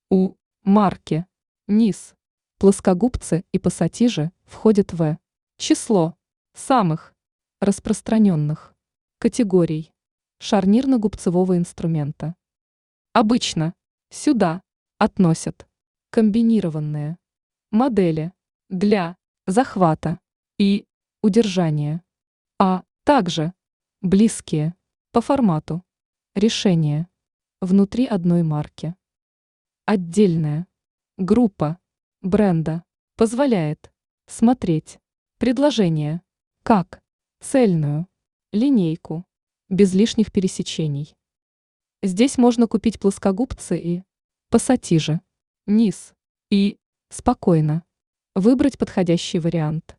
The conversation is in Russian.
У марки низ плоскогубцы и пассатижи входят в число самых распространенных категорий шарнирно-губцевого инструмента. Обычно сюда относят комбинированные модели для захвата и удержания, а также близкие по формату решения внутри одной марки. Отдельная группа бренда позволяет смотреть предложение как цельную линейку без лишних пересечений. Здесь можно купить плоскогубцы и пассатижи, низ и спокойно выбрать подходящий вариант.